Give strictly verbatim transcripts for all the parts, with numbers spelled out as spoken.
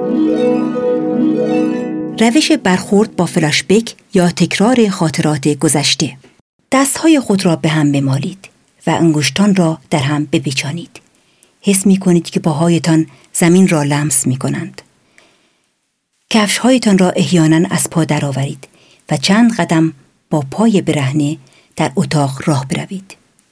روش برخورد با فلاشبک یا تکرار خاطرات گذشته. دستهای خود را به هم بمالید و انگشتان را در هم بپیچانید. حس می کنید که پاهایتان زمین را لمس می کنند. کفشهایتان را احیانا از پا درآورید و چند قدم با پای برهنه در اتاق راه بروید.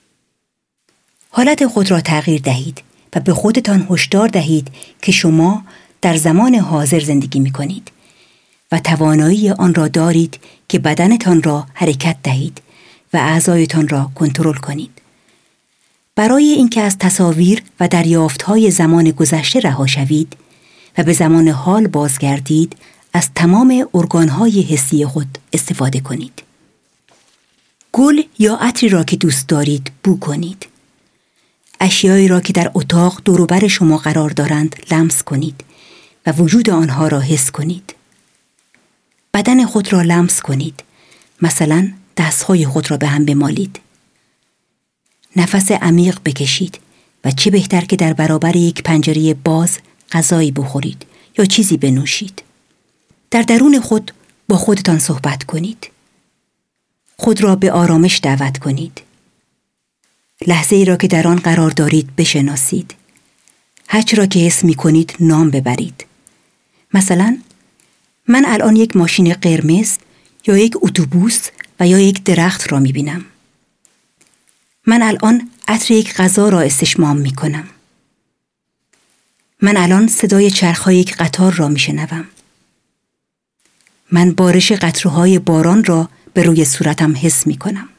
حالت خود را تغییر دهید و به خودتان هشدار دهید که شما در زمان حاضر زندگی می کنید و توانایی آن را دارید که بدنتان را حرکت دهید و اعضایتان را کنترل کنید. برای اینکه از تصاویر و دریافت‌های زمان گذشته رها شوید و به زمان حال بازگردید، از تمام ارگان‌های حسی خود استفاده کنید. گل یا عطری را که دوست دارید بو کنید. اشیایی را که در اتاق دور و بر شما قرار دارند لمس کنید و وجود آنها را حس کنید. بدن خود را لمس کنید. مثلا دستهای خود را به هم بمالید. نفس عمیق بکشید و چه بهتر که در برابر یک پنجره باز غذایی بخورید یا چیزی بنوشید. در درون خود با خودتان صحبت کنید. خود را به آرامش دعوت کنید. لحظه ای را که در آن قرار دارید بشناسید. هرچه را که حس می کنید نام ببرید. مثلا من الان یک ماشین قرمز یا یک اتوبوس و یا یک درخت را می بینم. من الان عطر یک غذا را استشمام می کنم. من الان صدای چرخ‌های یک قطار را می شنوم. من بارش قطره‌های باران را به روی صورتم حس می کنم.